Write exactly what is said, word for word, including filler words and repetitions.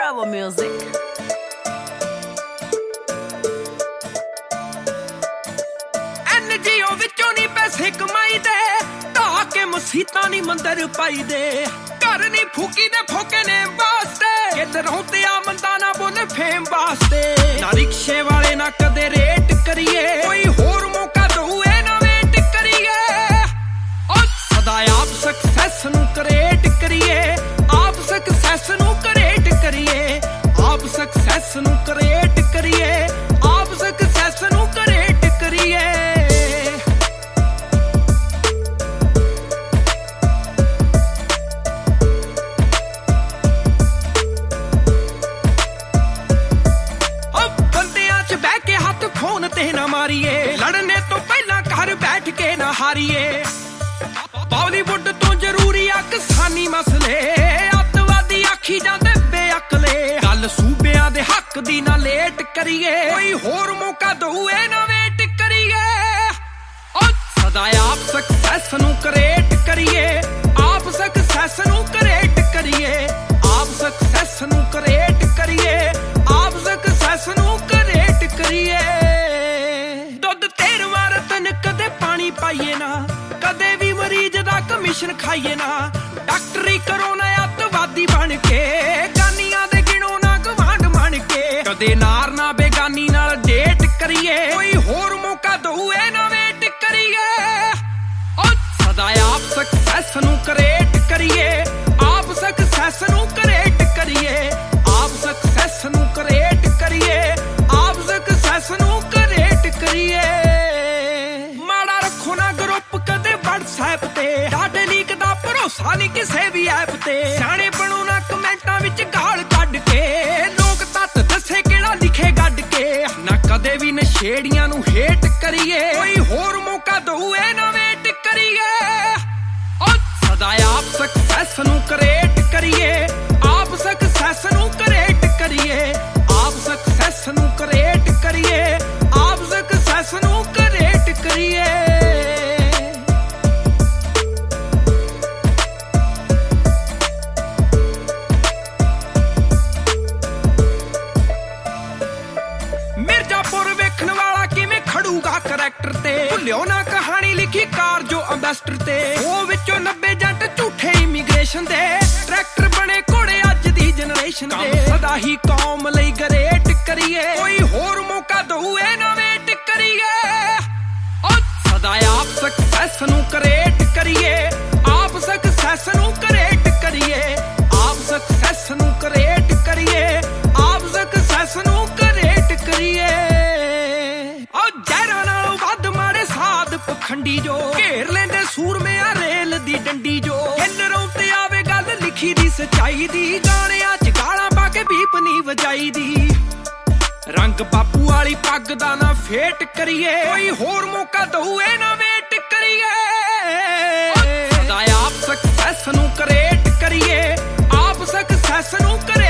Bravo Music. NGO ਵਿੱਚੋਂ ਨਹੀਂ ਪੈਸੇ ਕਮਾਈ ਦੇ, ਢਾਹ ਕੇ ਮਸੀਤਾਂ ਨਹੀਂ ਮੰਦਰ ਪਾਈ ਦੇ, ਘਰ ਨਹੀਂ ਫੂਕੀ ਦੇ ਫੋਕੇ ਨੇ ਵਾਸਤੇ, ਕਿਧਰੋਂ ਤੇ ਆ ਮੰਦਾ ਨਾ ਬੋਲੇ ਫੇਮ ਵਾਸਤੇ। ਨਾ ਰਿਕਸ਼ੇ ਵਾਲੇ ਨਾ ਕਦੇ ਰੇਟ ਕਰੀਏ, ਕੋਈ ਹੋਰ ਮੌਕਾ ਦਊਏ ਨਾ ਵੇਟ ਕਰੀਏ। ਉਹ ਸਦਾ ਆਪ ਸਕਸੈਸ ਨੂੰ ਕ੍ਰੀਏਟ ਕਰੀਏ, ਆਪ ਸਕਸੈਸ ਨੂੰ ਕ੍ਰੀਏਟ ਕਰੀਏ, ਆਪ ਸਕਸੈਸ ਨੂੰ ਕ੍ਰੀਏਟ ਕਰੀਏ, ਆਪ ਸਕਸੈਸ ਨੂੰ ਕ੍ਰੀਏਟ ਕਰੀਏ। ਫੋਨ ਤੇ ਨਾ ਮਾਰੀਏ, ਲੜਨੇ ਤੋਂ ਪਹਿਲਾਂ ਘਰ ਬੈਠ ਕੇ ਨਾ ਹਾਰੀਏ। ਬਾਲੀਵੁੱਡ ਤੋਂ ਜ਼ਰੂਰੀ ਆ ਕਿਸਾਨੀ ਮਸਲੇ, ਅੱਤਵਾਦੀ ਆਖੀ ਜਾਂਦੇ ਬੇਅਕਲੇ। ਗੱਲ ਸੂਬਿਆਂ ਦੇ ਹੱਕ ਦੀ ਨਾ ਲੇਟ ਕਰੀਏ, ਕੋਈ ਹੋਰ ਮੌਕਾ ਦਊਏ ਨਾ ਵੇਟ ਕਰੀਏ। ਉਹ ਸਦਾ ਆਪ ਸਕਸੈਸ ਨੂੰ ਕ੍ਰੀਏਟ ਕਰੀਏ, ਆਪ ਸਕਸੈਸ ਨੂੰ ਕ੍ਰੀਏਟ ਕਰੀਏ, ਆਪ ਸਕਸੈਸ ਨੂੰ ਕ੍ਰੀਏਟ ਕਰੀਏ, ਆਪ ਸਕਸੈਸ ਨੂੰ ਕ੍ਰੀਏਟ ਕਰੀਏ। ਦੁੱਧ ਤੇਰਵਾਂ ਰਤਨ ਕਦੇ ਪਾਣੀ ਪਾਈਏ ਨਾ, ਕਦੇ ਵੀ ਮਰੀਜ਼ ਦਾ ਕਮਿਸ਼ਨ ਖਾਈਏ ਨਾ। ਡਾਕਟਰੀ ਕਰੋ ਨਾ ਅੱਤਵਾਦੀ ਬਣ ਕੇ, ਗਾਨੀਆਂ ਦੇ ਗਿਣੋ ਨਾ ਗਵਾਂਢ ਬਣ ਕੇ। ਕਦੇ ਨਾਰ ਨਾ ਬੇਗਾਨੀ ਨਾਲ ਡੇਟ ਕਰੀਏ, ਕੋਈ ਹੋਰ ਮੌਕਾ ਦਊਏ ਨਾ ਵੇਟ ਕਰੀਏ। ਉਹ ਸਦਾ ਆਪ ਸਕਸੈਸ ਨੂੰ ਕ੍ਰੀਏਟ ਕਰੀਏ, ਆਪ ਸਕਸੈਸ ਨੂੰ ਕ੍ਰੀਏਟ ਕਰੀਏ, ਆਪ ਸਕਸੈਸ ਨੂੰ ਕ੍ਰੀਏਟ ਕਰੀਏ, ਆਪ ਸਕਸੈਸ ਨੂੰ ਕ੍ਰੀਏਟ ਕਰੀਏ। ਮਾੜਾ ਰੱਖੋ ਨਾ ਗਰੁੱਪ ਕਦੇ WhatsApp ਤੇ, ਡਾਟੇ ਲੀਕ ਦਾ ਭਰੋਸਾ ਨਹੀਂ ਕਿਸੇ ਵੀ ਐਪ ਤੇ। ਸਿਆਣੇ ਬਣੋ ਨਾ ਕਮੈਂਟਾਂ ਵਿੱਚ ਗਾਲ ਕੱਢ ਕੇ, ਲੋਕ ਤੱਤ ਦੱਸੇ ਕਿਹੜਾ ਲਿਖੇ ਗੱਡ ਕੇ। ਨਾ ਕਦੇ ਵੀ ਨਸ਼ੇੜੀਆਂ ਨੂੰ ਹੇਟ ਕਰੀਏ, ਕੋਈ ਹੋਰ ਮੌਕਾ ਦਊਏ ਨਾ ਵੇਟ ਕਰੀਏ। ਉਹ ਸਦਾ ਆਪ ਸਕਸੈਸ ਨੂੰ ਕ੍ਰੀਏਟ ਕਰੀਏ, ਆਪ ਸਕਸੈਸ ਨੂੰ ਕ੍ਰੀਏਟ ਕਰੀਏ, ਆਪ ਸਕਸੈਸ ਨੂੰ ਕ੍ਰੀਏਟ ਕਰੀਏ, ਆਪ ਸਕਸੈਸ ਨੂੰ ਕ੍ਰੀਏਟ ਕਰੀਏ। ਮਿਰਜ਼ਾਪੁਰ ਵੇਖਣ ਵਾਲਾ ਕਿਵੇਂ ਖੜੂਗਾ ਕਰੈਕਟਰ ਤੇ, ਭੁੱਲਿਓ ਨਾ ਕਹਾਣੀ ਲਿਖੀ ਕਾਰ ਜੋ ਅੰਬੈਸਟਰ ਤੇ। ਉਹ ਵਿੱਚੋਂ ਨੱਬੇ ਜੱਟ ਝੂਠੇ ਇਮੀਗ੍ਰੇਸ਼ਨ ਦੇ, ਟਰੈਕਟਰ ਬਣੇ ਘੋੜੇ ਅੱਜ ਦੀ ਜਨਰੇਸ਼ਨ ਦੇ। ਸਦਾ ਹੀ ਕੌਮ ਲਈ ਗਰੇਟ ਕਰੀਏ, ਕੋਈ ਹੋਰ ਮੌਕਾ ਦਊਏ ਨਾ ਵੇਟ ਕਰੀਏ। ਉਹ ਸਦਾ ਆਪ ਸਕਸੈਸ ਨੂੰ ਕ੍ਰੀਏਟ ਕਰੀਏ, ਆਪ ਸਕਸੈਸ ਨੂੰ ਕ੍ਰੀਏਟ ਕਰੀਏ, ਆਪ ਸਕਸੈਸ ਨੂੰ ਕ੍ਰੀਏਟ ਕਰੀਏ, ਆਪ ਸਕਸੈਸ ਨੂੰ ਕ੍ਰੀਏਟ ਕਰੀਏ। ਉਹ ਜ਼ਹਿਰਾਂ ਨਾਲੋਂ ਵੱਧ ਮਾੜੇ ਸਾਧ ਪਖੰਡੀ ਜੋ, ਘੇਰ ਲੈਂਦੇ ਸੂਰਮਿਆਂ ਰੇਲ ਦੀ ਡੰਡੀ ਜੋ। ਹਿੱਲਰੋਂ ਤੇ ਆਵੇ ਗੱਲ ਲਿਖੀ ਦੀ ਸੱਚਾਈ ਦੀ, ਗਾਣਿਆਂ ਚ ਗਾਲਾਂ ਪਾ ਕੇ ਬੀਪ ਨੀ ਵਜਾਈ ਦੀ। ਰੰਗ ਬਾਪੂ ਵਾਲੀ ਪੱਗ ਦਾ ਨਾ ਫੇਟ ਕਰੀਏ, ਕੋਈ ਹੋਰ ਮੌਕਾ ਦਊਏ ਨਾ ਵੇਟ ਕਰੀਏ। ਸਦਾ ਆਪ ਸਕਸੈਸ ਨੂੰ ਕ੍ਰੀਏਟ ਕਰੀਏ, ਆਪ ਸਕਸੈਸ ਨੂੰ ਕਰੀਏ।